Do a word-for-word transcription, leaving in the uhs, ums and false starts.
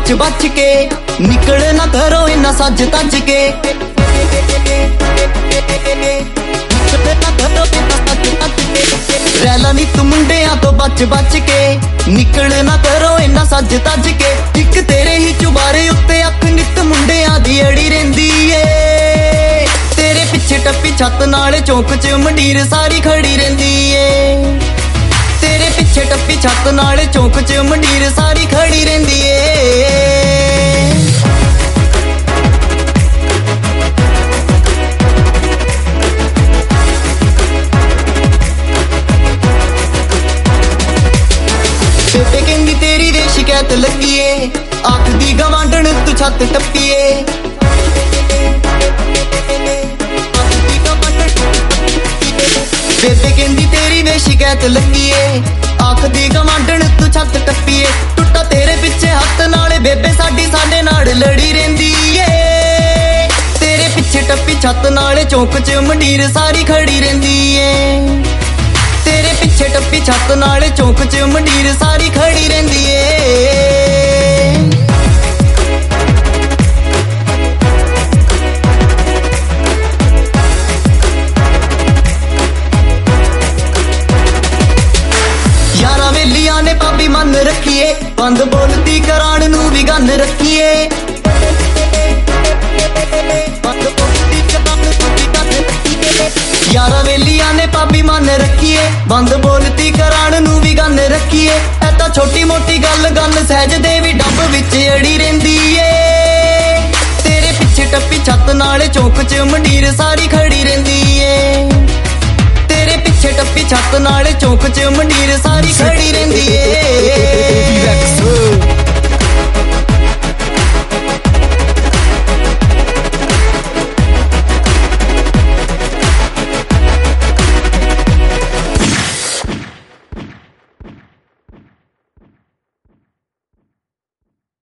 बच बच के, निकल ना घरों इन्ना सज तज के। रैला नी तू मुंडियां तो बच बच के, निकल ना घरों इन्ना सज तज के। इक तेरे ही चुबारे उत्ते अख नित मुंडियां दी अड़ी रहिंदी ए। तेरे पिछे टप्पी छत नाल चौक च मंडीर सारी खड़ी रहिंदी ए। तेरे पिछे टप्पी छत नाल चौक च मंडीर सारी खड़ी रहिंदी ए। बेबे कहंदी तेरी दे शिकायत लगी ए, आखदी गवांढण तू छत टप्पीए। बेबे कहंदी तेरी वे शिकायत लगी ए, आखदी गवांढण तू छत टप्पीए। टुट्टा तेरे पिछे हत्थ नाल बेबे साडी साडे नाल लड़ी रहिंदी ए। तेरे पिछे टप्पी छत नाल चौक च मंडीर सारी खड़ी रहिंदी ए। तेरे पिछे टप्पी छत नाल चौक च मंडीर सारी खड़ी रहिंदी ए। यारा वेलियां ने भाभी मन रखिए, बंद बोलती कराण नू भी गन रखिए। यारा वेलियां ने भाभी मन रखिए, बंद बोलती कराण नू भी गन रखिए। ऐ तां छोटी मोटी गल गन सहज दे भी डब विच अड़ी रहिंदी ए। तेरे पिछे टप्पी छत नाल चौक च मंडीर सारी खड़ी रहिंदी ए। तेरे पिछे टप्पी छत नाल चौक च मंडीर सारी खड़ी रहिंदी ए।